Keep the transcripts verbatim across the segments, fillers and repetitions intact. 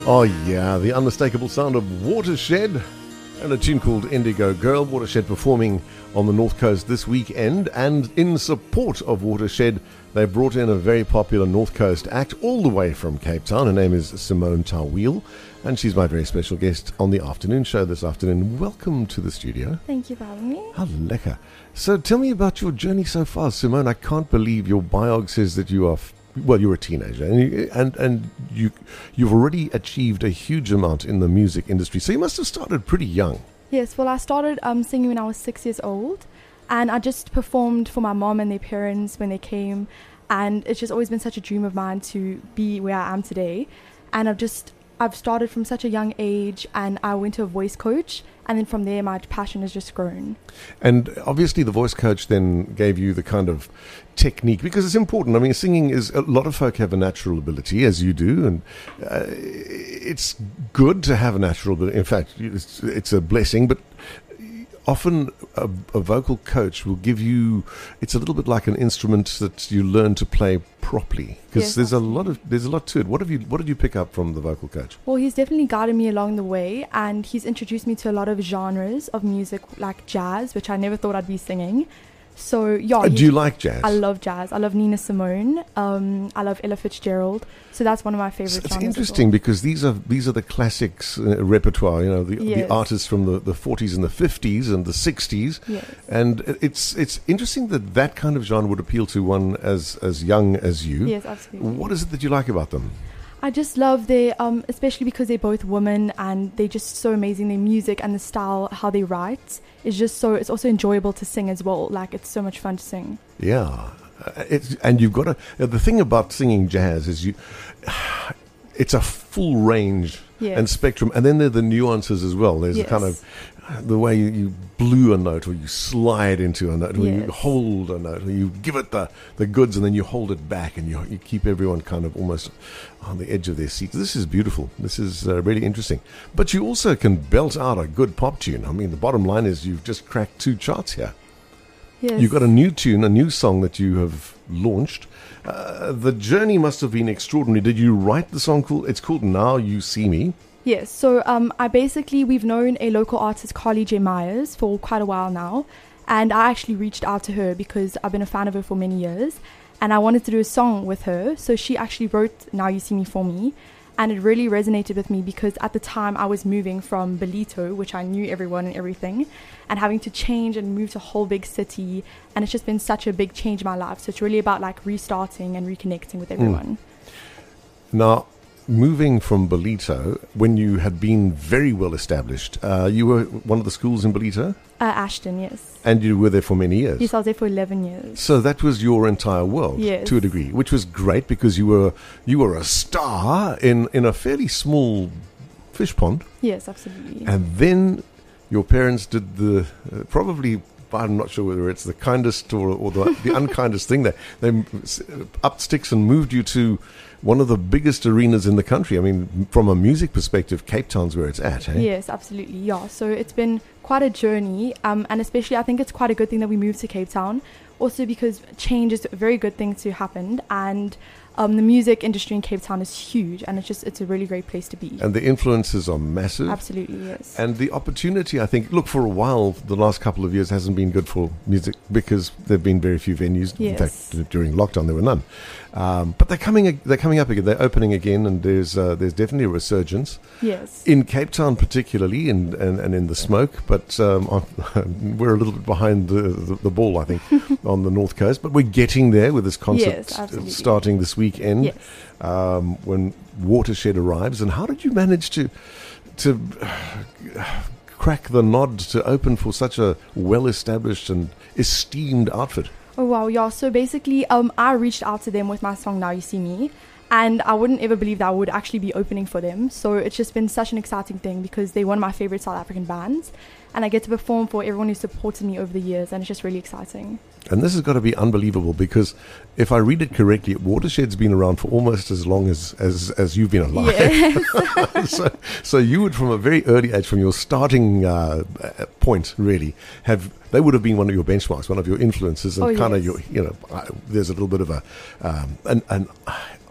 Oh yeah, the unmistakable sound of Watershed and a tune called Indigo Girl. Watershed performing on the North Coast this weekend, and in support of Watershed, they brought in a very popular North Coast act all the way from Cape Town. Her name is Simone Tawil, and she's my very special guest on the afternoon show this afternoon. Welcome to the studio. Thank you for having me. How lekker. So tell me about your journey so far, Simone. I can't believe your biog says that you are... F- Well, you're a teenager, and you, and and you you've already achieved a huge amount in the music industry. So you must have started pretty young. Yes, well, I started um, singing when I was six years old, and I just performed for my mom and their parents when they came, and it's just always been such a dream of mine to be where I am today. And I've just I've started from such a young age, and I went to a voice coach, and then from there my passion has just grown. And obviously the voice coach then gave you the kind of technique, because it's important. I mean, singing is, a lot of folk have a natural ability, as you do, and uh, it's good to have a natural ability. In fact, it's, it's a blessing, but often a, a vocal coach will give you, it's a little bit like an instrument that you learn to play properly, because Yes, there's a absolutely. lot of there's a lot to it. What have you what did you pick up from the vocal coach? Well, he's definitely guided me along the way, and he's introduced me to a lot of genres of music, like jazz, which I never thought I'd be singing. So, yeah. Uh, he- do you like jazz? I love jazz. I love Nina Simone. Um, I love Ella Fitzgerald. So that's one of my favorite So it's genres as interesting well. because these are these are the classics uh, repertoire. You know, the, Yes. the artists from the, the forties and the fifties and the sixties. Yes. And it's it's interesting that that kind of genre would appeal to one as as young as you. Yes, absolutely. What is it that you like about them? I just love their, um, especially because they're both women and they're just so amazing. Their music and the style, how they write, is just so, it's also enjoyable to sing as well. Like, it's so much fun to sing. Yeah, Uh, it's, and you've got to. Uh, the thing about singing jazz is you. It's a full range Yes. and spectrum, and then there are the nuances as well. There's a Yes. kind of the way you, you blew a note, or you slide into a note, or you Yes. hold a note, or you give it the, the goods, and then you hold it back, and you you keep everyone kind of almost on the edge of their seats. This is beautiful. This is uh, really interesting. But you also can belt out a good pop tune. I mean, the bottom line is you've just cracked two charts here. Yes. You've got a new tune, a new song that you have launched. Uh, the journey must have been extraordinary. Did you write the song? Called, it's called Now You See Me. Yes, so um, I basically, we've known a local artist, Carly J. Myers, for quite a while now. And I actually reached out to her because I've been a fan of her for many years. And I wanted to do a song with her. So she actually wrote Now You See Me for me. And it really resonated with me because at the time I was moving from Belito, which I knew everyone and everything, and having to change and move to a whole big city. And it's just been such a big change in my life. So it's really about like restarting and reconnecting with everyone. Now, moving from Belito, when you had been very well established, uh, you were one of the schools in Belito, Uh, Ashton, yes. and you were there for many years. Yes, I was there for eleven years. So that was your entire world, Yes. to a degree, which was great because you were you were a star in, in a fairly small fish pond. Yes, absolutely. And then your parents did the uh, probably, I'm not sure whether it's the kindest or, or the, the unkindest thing. They, they upped sticks and moved you to one of the biggest arenas in the country. I mean, from a music perspective, Cape Town's where it's at, eh? Yes, absolutely. Yeah. So it's been quite a journey. Um, and especially I think it's quite a good thing that we moved to Cape Town. Also because change is a very good thing to happen. And um, the music industry in Cape Town is huge. And it's just, it's a really great place to be. And the influences are massive. Absolutely, yes. And the opportunity, I think, look, for a while, the last couple of years hasn't been good for music because there have been very few venues. In Yes. fact, during lockdown, there were none. Um, but they're coming, they're coming up again. They're opening again, and there's uh, there's definitely a resurgence Yes. in Cape Town, particularly, and, and, and in the smoke. But um, we're a little bit behind the, the, the ball, I think, on the North Coast. But we're getting there with this concert Yes, absolutely. starting this weekend. Yes. Um, when Watershed arrives. And how did you manage to to crack the nod to open for such a well-established and esteemed outfit? Oh, wow. Yeah. So basically, um, I reached out to them with my song, Now You See Me. And I wouldn't ever believe that I would actually be opening for them. So it's just been such an exciting thing because they're one of my favorite South African bands. And I get to perform for everyone who supported me over the years. And it's just really exciting. And this has got to be unbelievable because if I read it correctly, Watershed's been around for almost as long as, as, as you've been alive. Yes. so, so you would, from a very early age, from your starting uh, point, really, have they would have been one of your benchmarks, one of your influences, and Oh, kind of yes. your, you know, uh, there's a little bit of a, um, an, an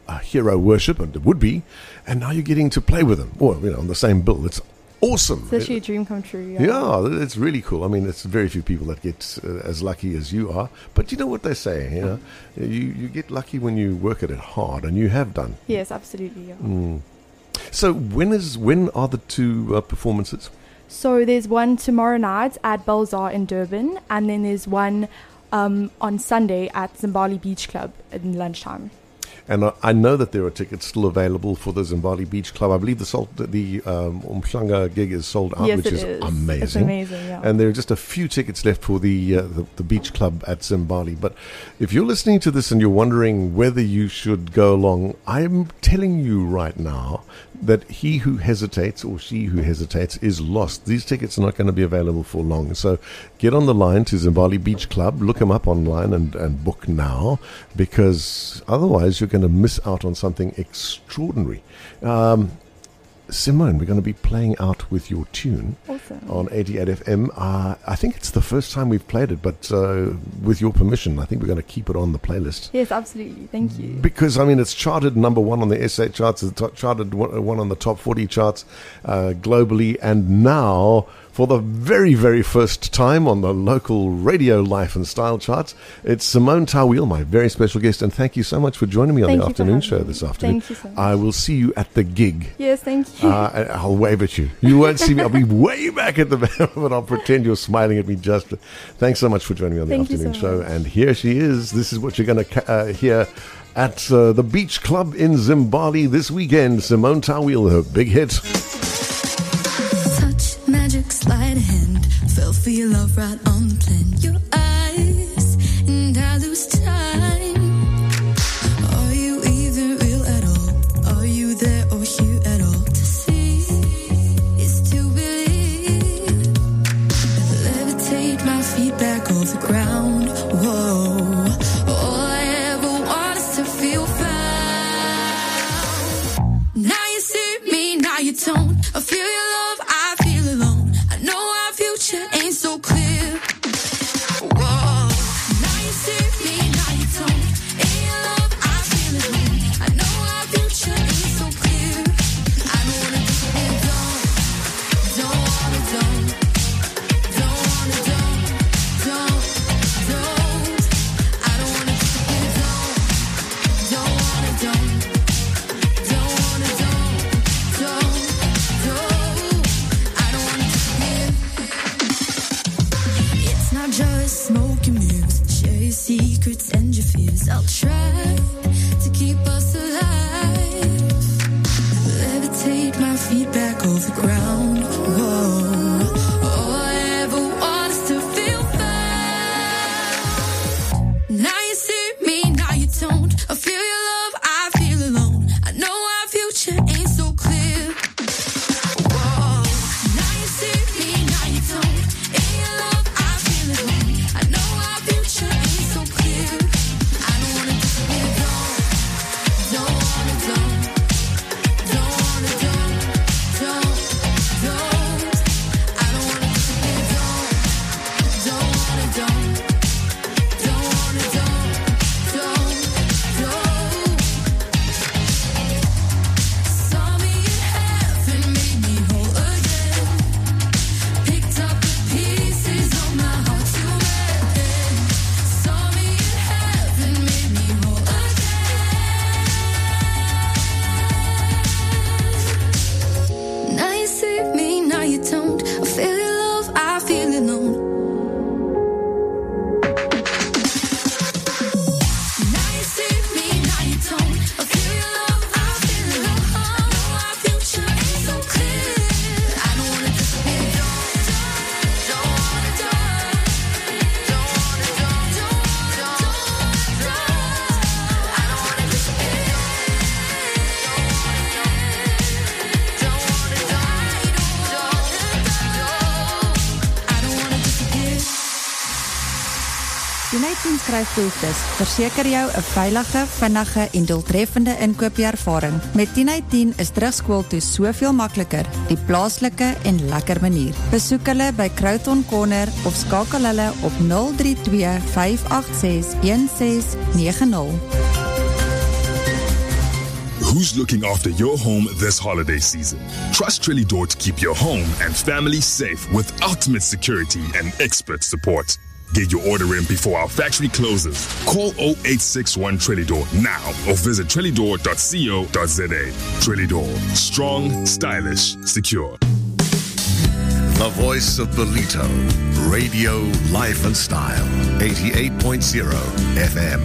a hero worship, and it would be, and now you're getting to play with them, or you know, on the same bill. It's awesome. It's actually a dream come true. Yeah. yeah, it's really cool. I mean, it's very few people that get uh, as lucky as you are. But you know what they say, you know, you you get lucky when you work at it hard, and you have done. Yes, absolutely. Yeah. Mm. So when is when are the two uh, performances? So there's one tomorrow night at Belzar in Durban, and then there's one um, on Sunday at Zimbali Beach Club in lunchtime. And I, I know that there are tickets still available for the Zimbali Beach Club. I believe the sold, the um, Umhlanga gig is sold out, yes, which is, is amazing. It's amazing, yeah. And there are just a few tickets left for the, uh, the the beach club at Zimbali. But if you're listening to this and you're wondering whether you should go along, I'm telling you right now that he who hesitates or she who hesitates is lost. These tickets are not going to be available for long. So get on the line to Zimbali Beach Club, look them up online and, and book now, because otherwise you're going to miss out on something extraordinary. Um, Simone, we're going to be playing out with your tune awesome. on eighty-eight F M. Uh, I think it's the first time we've played it, but uh, with your permission, I think we're going to keep it on the playlist. Yes, absolutely. Thank you. Because, I mean, it's charted number one on the S A charts, it's charted one on the top forty charts uh, globally, and now, for the very, very first time on the local radio life and style charts, it's Simone Tawil, my very special guest, and thank you so much for joining me on thank the afternoon show me. this afternoon. Thank you so much. I will see you at the gig. Yes, thank you. Uh, I'll wave at you. You won't see me. I'll be way back at the back, but I'll pretend you're smiling at me just. Thanks so much for joining me on the thank afternoon so show. much. And here she is. This is what you're going to uh, hear at uh, the Beach Club in Zimbali this weekend. Simone Tawil, her big hit. Touch, magic, sleight of hand. Fell for your love right on the plan. Your eyes, and I lose time. Are you even real at all? Are you there or here at all? To see is to believe. Levitate my feet back off the ground. Whoa. All I ever want is to feel found. Now you see me, now you don't. I feel your love, I feel alone. I know our future ain't so clear. Whoa. Now you see me, now you don't. In your love, I feel at home. I know our future ain't so clear. I don't wanna disappear, don't. Don't wanna, don't. Don't wanna, don't. Don't, don't. I don't wanna disappear, don't. Don't wanna, don't. Don't wanna, don't. Don't, don't. I don't wanna disappear. It's not just smoke and mirrors. Share your secrets and your fears. I'll try to keep us alive. Levitate my feet back off the ground. Whoa. All I ever want is to feel found. Now you see me, now you don't. I feel your love, I feel alone. I know our future ain't so clear. Whoa. Now you see me, now you don't. In your love, I feel at home. I know our future ain't so clear. I don't wanna disappear, don't. Don't wanna, don't. Don't wanna, don't. Don't, don't. I don't wanna disappear, don't. Don't wanna, don't. Don't wanna, don't. Don't, don't. Saw me in heaven, made me whole again. Picked up the pieces of my heart to mend. Saw me in heaven, made me whole again. Now you see me, now you don't. I feel your love, I feel alone. Now you see me, now you don't. I feel your love, I feel alone. I know our future ain't so clear. I don't wanna disappear, don't. Don't wanna, don't. Don't wanna, don't. Don't, don't, don't. I don't wanna disappear, don't. Don't wanna, don't. Don't, don't. I don't wanna disappear. Unite skryfbehoeftes verseker jou 'n veilige, vinnige en doeltreffende inkoopiervaring. Met Unite tien is terugskool toe soveel makliker, die plaaslike en lekker manier. Besoek hulle by Crowton Corner of skakel hulle op nul drie twee vyf agt ses een ses nege nul. who's looking after your home this holiday season? Trust Trellidor to keep your home and family safe with ultimate security and expert support. Get your order in before our factory closes. Call oh eight six one Trellidor now or visit trellidor dot co dot za. Trellidor, strong, stylish, secure. The voice of Belito, radio, life and style, eighty-eight point oh F M.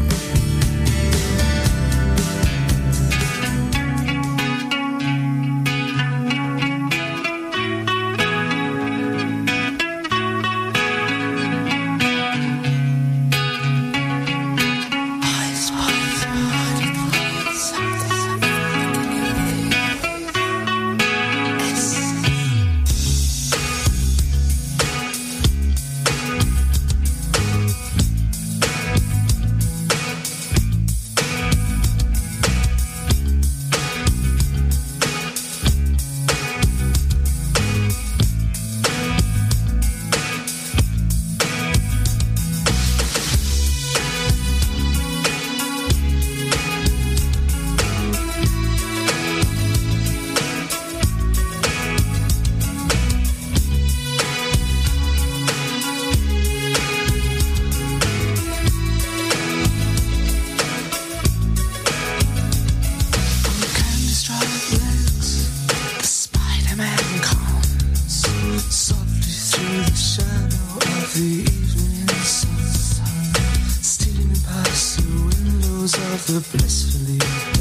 The blissfully